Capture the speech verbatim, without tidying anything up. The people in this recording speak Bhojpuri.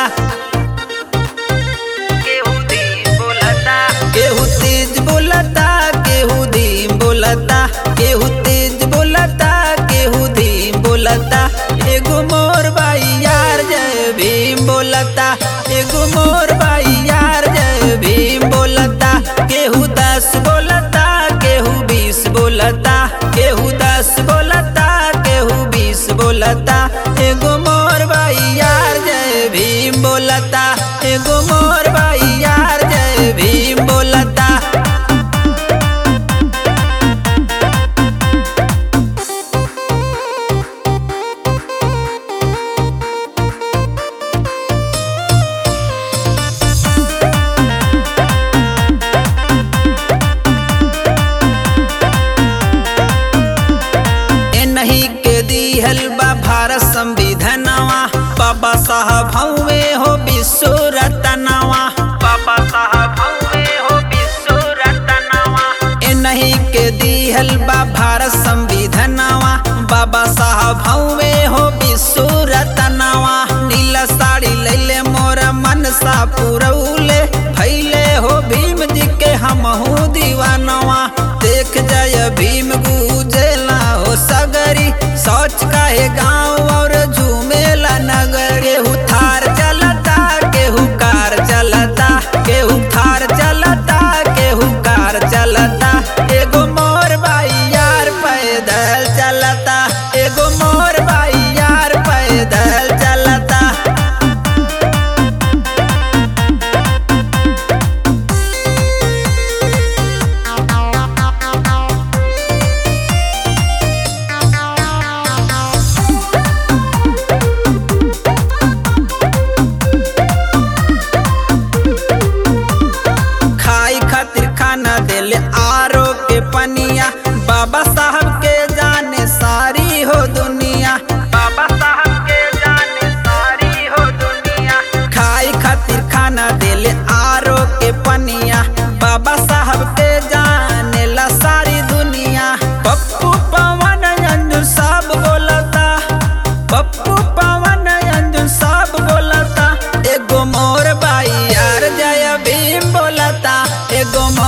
केहू धीम बोलता, केहू तेज बोलता, केहू धीम बोलता, केहू तेज बोलता, केहू धीम बोलता। एगो मोर भाई यार जय भीम बोलता, एगो मोर भाई यार जय भीम बोलता। केहू दस बोलता, केहू बीस बोलता, केहू दस बोलता, केहू बीस बोलता। एगो मोर भाई यार जय भीम बोलता, एगो मोर भाई यार जय भीम बोलता। नहीं के दिहल बा भारत संविधानवा, बाबा साहब हवे हो विश्व रत्नवा, बाबा साहब हवे हो विश्व रत्नवा। ए नहीं के दिहल बा भारत संविधानवा, बाबा साहब हवे हो विश्व रत्नवा। नीला साड़ी लैले मोर मनसा पुरौले, भैले हो भीम जी के हमहू दीवानवा। देख जय भीम गुजेला हो सगरी, सोच काहे गाँव और झूमेला नगर। केहू थार चलता, केहू कार चलता, केहू थार चलता, केहू कार चलता। एगो मोर भाई यार पैदल चलता, एगो मोर भाई यार पैदल चलता। खाना देले आरो के पनिया, बाबा साहब के जाने सारी हो दुनिया, बाबा साहब के जाने सारी हो दुनिया। खाई खातिर खाना देले आरो के पनिया, बाबा साहब के जाने ला सारी दुनिया। पप्पू पवन अंजुन सब बोलता, पप्पू पवन अंजुन सब बोलता। एगो मोर भाई यार जय भीम बोलता, एगो